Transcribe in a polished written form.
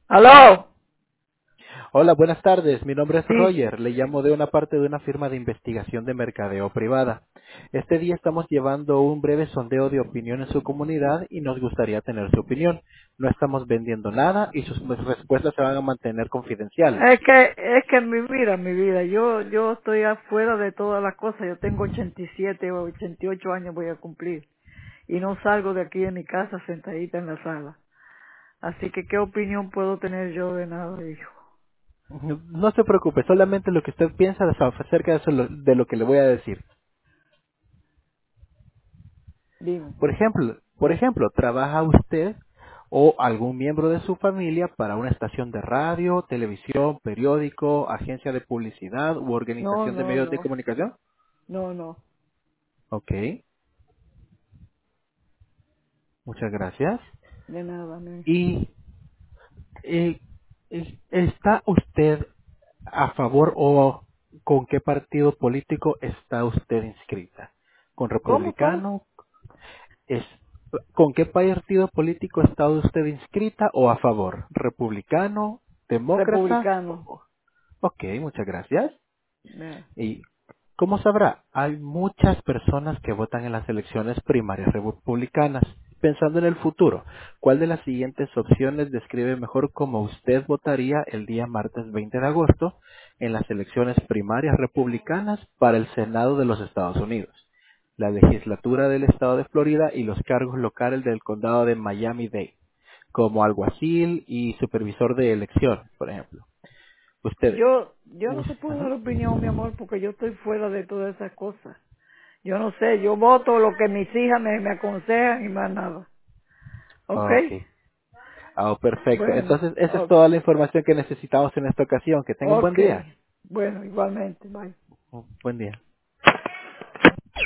¿Aló? Hola, buenas tardes. Mi nombre es Sí, Roger. Le llamo de una parte de una firma de investigación de mercadeo privada. Este día estamos llevando un breve sondeo de opinión en su comunidad y nos gustaría tener su opinión. No estamos vendiendo nada y sus respuestas se van a mantener confidenciales. es que mi vida, yo estoy afuera de todas las cosas. Yo tengo 87 o 88 años voy a cumplir y no salgo de aquí de mi casa sentadita en la sala. Así que, ¿qué opinión puedo tener yo de nada, hijo? No se preocupe, solamente lo que usted piensa acerca de, de lo que le voy a decir. Dime. Por ejemplo, ¿trabaja usted o algún miembro de su familia para una estación de radio, televisión, periódico, agencia de publicidad u No, organización de no, medios de no, comunicación? no, no, Ok, muchas gracias. de nada, no. ¿Y eh, está usted a favor o con qué partido político está usted inscrita? ¿Con ¿Cómo? republicano? Es, ¿Con qué partido político está usted inscrita o a favor? ¿Republicano? ¿Demócrata? Republicano. Ok, muchas gracias. No. Y como sabrá, hay muchas personas que votan en las elecciones primarias republicanas. Pensando en el futuro, ¿cuál de las siguientes opciones describe mejor cómo usted votaría el día martes 20 de agosto en las elecciones primarias republicanas para el Senado de los Estados Unidos, la legislatura del estado de Florida y los cargos locales del condado de Miami-Dade, como alguacil y supervisor de elecciones, por ejemplo? Usted, Yo no te puedo ajá. dar opinión, mi amor, porque yo estoy fuera de todas esas cosas. Yo no sé, yo voto lo que mis hijas me aconsejan y más nada. ¿Ok? Ok. Ah, perfecto. Bueno, Entonces, esa es toda la información que necesitamos en esta ocasión. Que tenga un buen ok. día. Bueno, igualmente, bye. Un buen día.